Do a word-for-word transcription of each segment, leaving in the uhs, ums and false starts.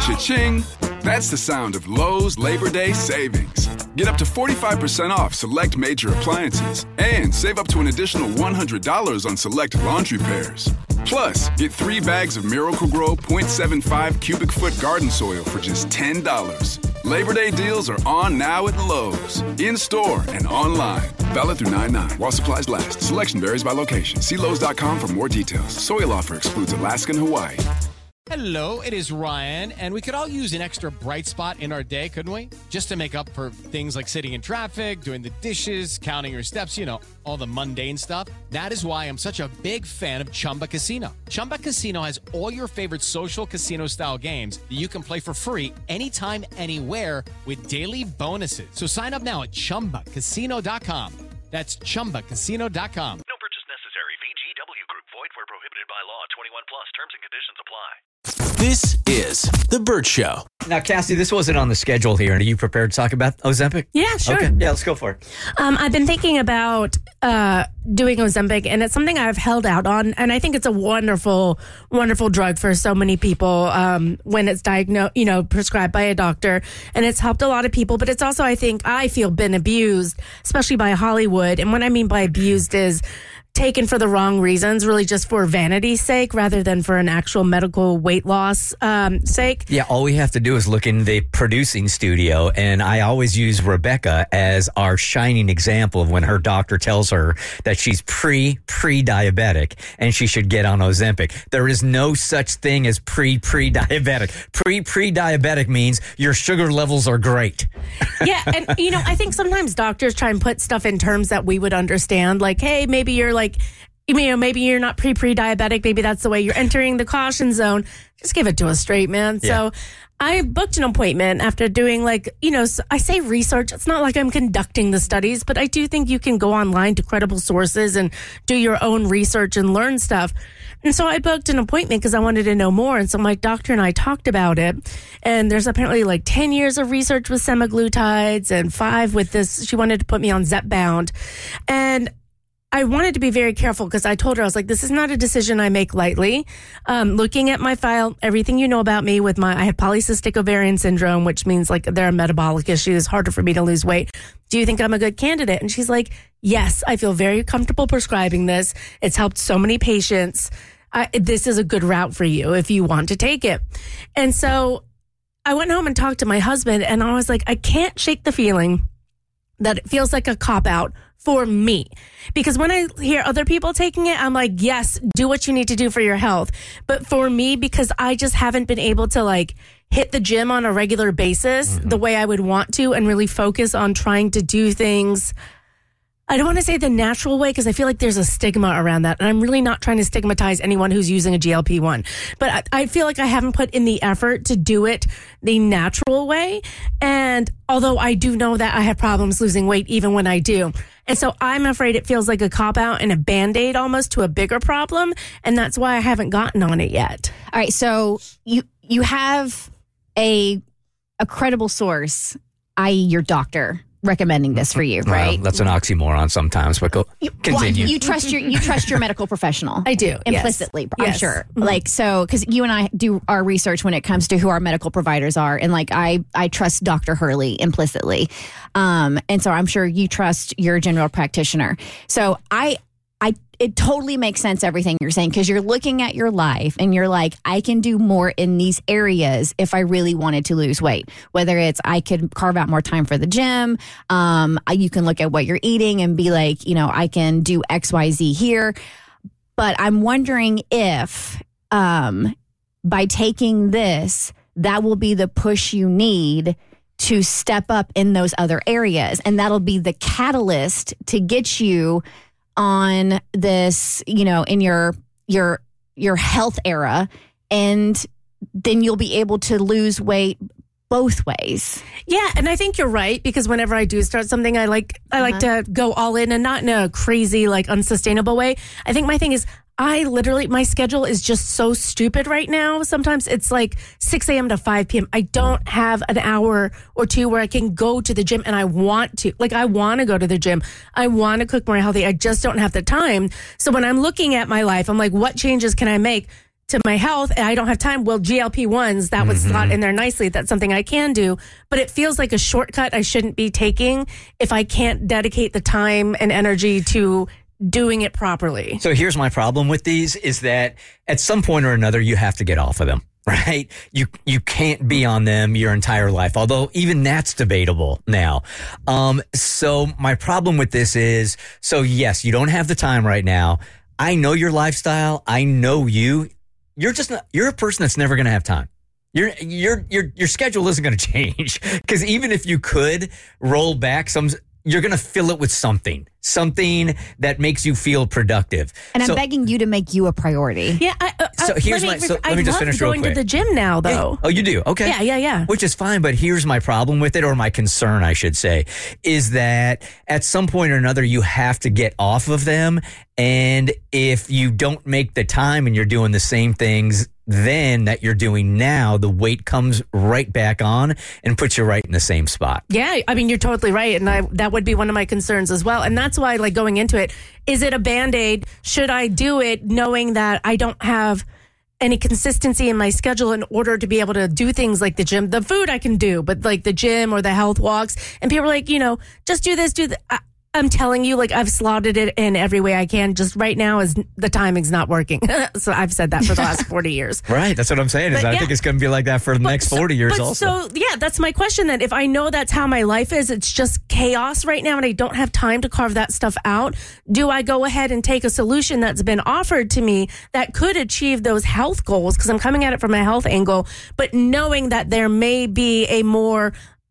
Cha-ching! That's the sound of Lowe's Labor Day savings. Get up to forty-five percent off select major appliances and save up to an additional one hundred dollars on select laundry pairs. Plus, get three bags of Miracle-Gro point seven five cubic foot garden soil for just ten dollars. Labor Day deals are on now at Lowe's, in-store and online. Valid through nine nine while supplies last. Selection varies by location. See Lowe's dot com for more details. Soil offer excludes Alaska and Hawaii. Hello, it is Ryan, and we could all use an extra bright spot in our day, couldn't we? Just to make up for things like sitting in traffic, doing the dishes, counting your steps, you know, all the mundane stuff. That is why I'm such a big fan of Chumba Casino. Chumba Casino has all your favorite social casino-style games that you can play for free anytime, anywhere with daily bonuses. So sign up now at chumba casino dot com. That's chumba casino dot com. No purchase necessary. V G W Group. Void where prohibited by law. twenty-one plus. Terms and conditions apply. This is The Bert Show. Now, Cassie, this wasn't on the schedule here. Are you prepared to talk about Ozempic? Yeah, sure. Okay, yeah, let's go for it. Um, I've been thinking about uh, doing Ozempic, and it's something I've held out on, and I think it's a wonderful, wonderful drug for so many people um, when it's diagnosed, you know, prescribed by a doctor, and it's helped a lot of people, but it's also, I think, I feel been abused, especially by Hollywood, and what I mean by abused is taken for the wrong reasons, really just for vanity's sake rather than for an actual medical weight loss um, sake. Yeah, all we have to do is look in the producing studio, and I always use Rebecca as our shining example of when her doctor tells her that she's pre, pre-diabetic and she should get on Ozempic. There is no such thing as pre, pre-diabetic. Pre, pre-diabetic means your sugar levels are great. Yeah, and, you know, I think sometimes doctors try and put stuff in terms that we would understand, like, hey, maybe you're like, Like, you know, maybe you're not pre-pre-diabetic. Maybe that's the way you're entering the caution zone. Just give it to us straight, man. Yeah. So I booked an appointment after doing, like, you know, I say research. It's not like I'm conducting the studies, but I do think you can go online to credible sources and do your own research and learn stuff. And so I booked an appointment because I wanted to know more. And so my doctor and I talked about it. And there's apparently like ten years of research with semaglutides and five with this. She wanted to put me on Zepbound. And I wanted to be very careful because I told her, I was like, this is not a decision I make lightly. Um, looking at my file, everything you know about me with my, I have polycystic ovarian syndrome, which means like there are metabolic issues, harder for me to lose weight. Do you think I'm a good candidate? And she's like, yes, I feel very comfortable prescribing this. It's helped so many patients. I, this is a good route for you if you want to take it. And so I went home and talked to my husband, and I was like, I can't shake the feeling that it feels like a cop-out for me. Because when I hear other people taking it, I'm like, yes, do what you need to do for your health. But for me, because I just haven't been able to like hit the gym on a regular basis mm-hmm. the way I would want to and really focus on trying to do things, I don't want to say the natural way because I feel like there's a stigma around that. And I'm really not trying to stigmatize anyone who's using a G L P one. But I, I feel like I haven't put in the effort to do it the natural way. And although I do know that I have problems losing weight even when I do. And so I'm afraid it feels like a cop-out and a Band-Aid almost to a bigger problem. And that's why I haven't gotten on it yet. All right. So you you have a a credible source, that is your doctor, recommending this for you, right? Well, that's an oxymoron sometimes, but go, continue. Well, you trust your you trust your medical professional. I do, implicitly. Yes. I'm yes. sure. Mm-hmm. Like so, because you and I do our research when it comes to who our medical providers are, and like I I trust Doctor Hurley implicitly, um, and so I'm sure you trust your general practitioner. So I I. It totally makes sense, everything you're saying, because you're looking at your life and you're like, I can do more in these areas if I really wanted to lose weight. Whether it's I could carve out more time for the gym, um, you can look at what you're eating and be like, you know, I can do X, Y, Z here. But I'm wondering if um, by taking this, that will be the push you need to step up in those other areas. And that'll be the catalyst to get you on this, you know, in your your your health era, and then you'll be able to lose weight both ways. Yeah, and I think you're right, because whenever I do start something, I like I uh-huh. like to go all in, and not in a crazy, like, unsustainable way. I think my thing is, I literally, my schedule is just so stupid right now. Sometimes it's like six a.m. to five p.m. I don't have an hour or two where I can go to the gym, and I want to. Like, I want to go to the gym. I want to cook more healthy. I just don't have the time. So when I'm looking at my life, I'm like, what changes can I make? to my health and I don't have time. Well, G L P ones, that would Mm-hmm. slot in there nicely. That's something I can do, but it feels like a shortcut I shouldn't be taking if I can't dedicate the time and energy to doing it properly. So here's my problem with these is that at some point or another, you have to get off of them, right? You, you can't be on them your entire life, although even that's debatable now. Um, so my problem with this is, so yes, you don't have the time right now. I know your lifestyle. I know you. You're just not, you're a person that's never going to have time. Your your your your schedule isn't going to change because even if you could roll back some, you're going to fill it with something, something that makes you feel productive. And I'm So- begging you to make you a priority. Yeah. I, uh, So uh, here's let my- me, so I let me just love finish real going to quick. the gym now, though. Oh, you do? Okay. Yeah, yeah, yeah. Which is fine, but here's my problem with it, or my concern, I should say, is that at some point or another, you have to get off of them. And if you don't make the time and you're doing the same things then that you're doing now, the weight comes right back on and puts you right in the same spot. Yeah, I mean, you're totally right. And I, that would be one of my concerns as well. And that's why, like, going into it, is it a Band-Aid? Should I do it knowing that I don't have any consistency in my schedule in order to be able to do things like the gym? The food I can do, but like the gym or the health walks. And people are like, you know, just do this, do that. I'm telling you, like, I've slotted it in every way I can. Just right now is the timing's not working. So I've said that for the last forty years. Right. That's what I'm saying. Is But I yeah. think it's going to be like that for the But next so- forty years but also. So, yeah, that's my question then. If I know that's how my life is, it's just chaos right now and I don't have time to carve that stuff out, do I go ahead and take a solution that's been offered to me that could achieve those health goals? Because I'm coming at it from a health angle, but knowing that there may be a more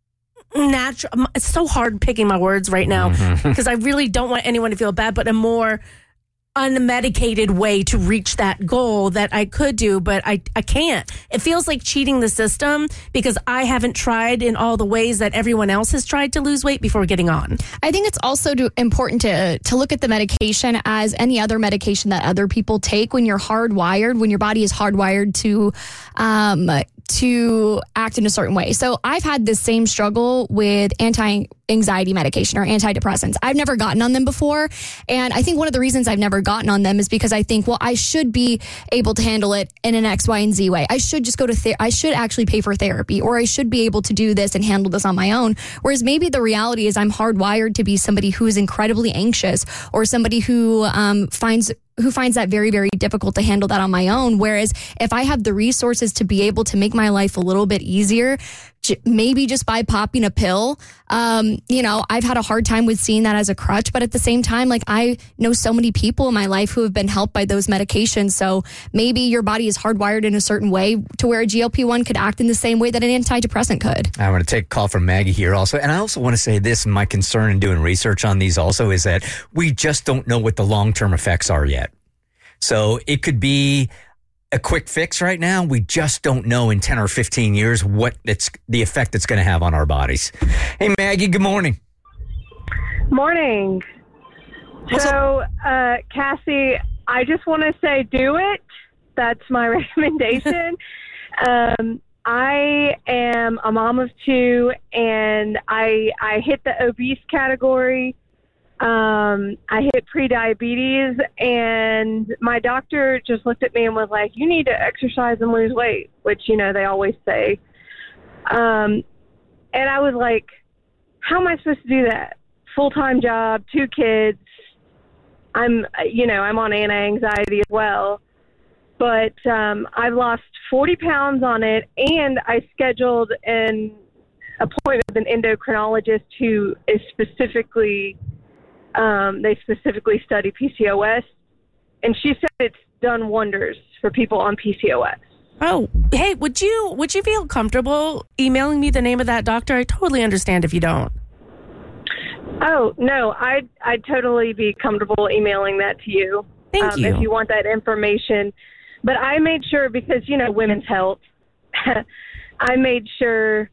natural, it's so hard picking my words right now because I really don't want anyone to feel bad, but a more unmedicated way to reach that goal that I could do, but I, I can't. It feels like cheating the system because I haven't tried in all the ways that everyone else has tried to lose weight before getting on. I think it's also to, important to to look at the medication as any other medication that other people take. When you're hardwired, when your body is hardwired to um, to act in a certain way. So I've had this same struggle with anti-anxiety medication or antidepressants. I've never gotten on them before. And I think one of the reasons I've never gotten on them is because I think, well, I should be able to handle it in an X, Y, and Z way. I should just go to, ther- I should actually pay for therapy, or I should be able to do this and handle this on my own. Whereas maybe the reality is I'm hardwired to be somebody who is incredibly anxious, or somebody who um, finds who finds that very, very difficult to handle that on my own. Whereas if I have the resources to be able to make my life a little bit easier, j- maybe just by popping a pill, um, you know, I've had a hard time with seeing that as a crutch. But at the same time, like, I know so many people in my life who have been helped by those medications. So maybe your body is hardwired in a certain way to where a G L P one could act in the same way that an antidepressant could. I want to take a call from Maggie here also. And I also want to say this, my concern in doing research on these also is that we just don't know what the long-term effects are yet. So it could be a quick fix right now. We just don't know in ten or fifteen years what it's the effect it's going to have on our bodies. Hey, Maggie, good morning. Morning. What's so, uh, Cassie, I just want to say do it. That's my recommendation. um, I am a mom of two, and I I hit the obese category. Um, I hit pre-diabetes, and my doctor just looked at me and was like, you need to exercise and lose weight, which, you know, they always say. Um, and I was like, how am I supposed to do that? Full-time job, two kids. I'm, you know, I'm on anti-anxiety as well. But um, I've lost forty pounds on it, and I scheduled an appointment with an endocrinologist who is specifically, um, they specifically study P C O S. And she said it's done wonders for people on P C O S. Oh, hey, would you would you feel comfortable emailing me the name of that doctor? I totally understand if you don't. Oh, no, I'd, I'd totally be comfortable emailing that to you. Thank um, you. If you want that information. But I made sure, because, you know, women's health, I made sure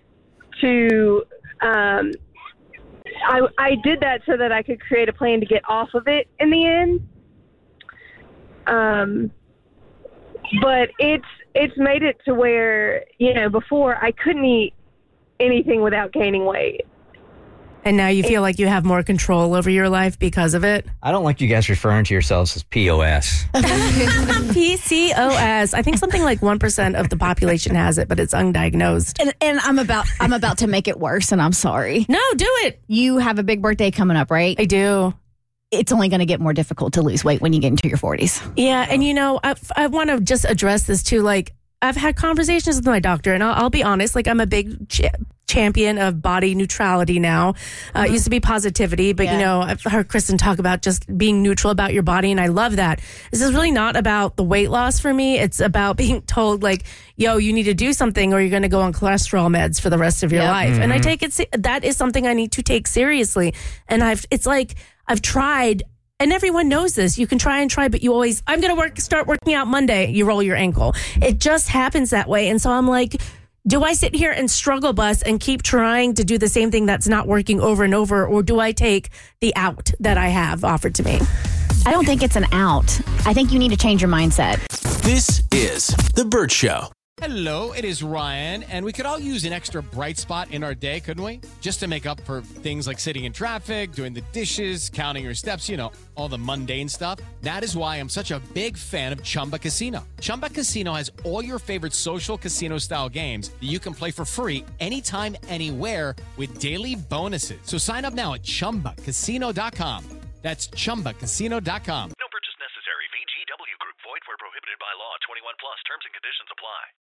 to, um, I, I did that so that I could create a plan to get off of it in the end. Um, but it's, it's made it to where, you know, before I couldn't eat anything without gaining weight. And now you feel like you have more control over your life because of it? I don't like you guys referring to yourselves as P O S. P C O S. I think something like one percent of the population has it, but it's undiagnosed. And, and I'm about I'm about to make it worse, and I'm sorry. No, do it. You have a big birthday coming up, right? I do. It's only going to get more difficult to lose weight when you get into your forties. Yeah, and you know, I, I want to just address this too. Like, I've had conversations with my doctor, and I'll, I'll be honest, like, I'm a big ch- champion of body neutrality now. Uh, It used to be positivity, but, Yeah. you know, I've heard Kristen talk about just being neutral about your body, and I love that. This is really not about the weight loss for me. It's about being told, like, yo, you need to do something or you're going to go on cholesterol meds for the rest of your Yep. life. And I take it, se- that is something I need to take seriously. And I've, it's like, I've tried. And everyone knows this. You can try and try, but you always, I'm going to work, start working out Monday. You roll your ankle. It just happens that way. And so I'm like, do I sit here and struggle bus and keep trying to do the same thing that's not working over and over? Or do I take the out that I have offered to me? I don't think it's an out. I think you need to change your mindset. This is The Bert Show. Hello, it is Ryan, and we could all use an extra bright spot in our day, couldn't we? Just to make up for things like sitting in traffic, doing the dishes, counting your steps, you know, all the mundane stuff. That is why I'm such a big fan of Chumba Casino. Chumba Casino has all your favorite social casino-style games that you can play for free anytime, anywhere with daily bonuses. So sign up now at chumba casino dot com. That's chumba casino dot com.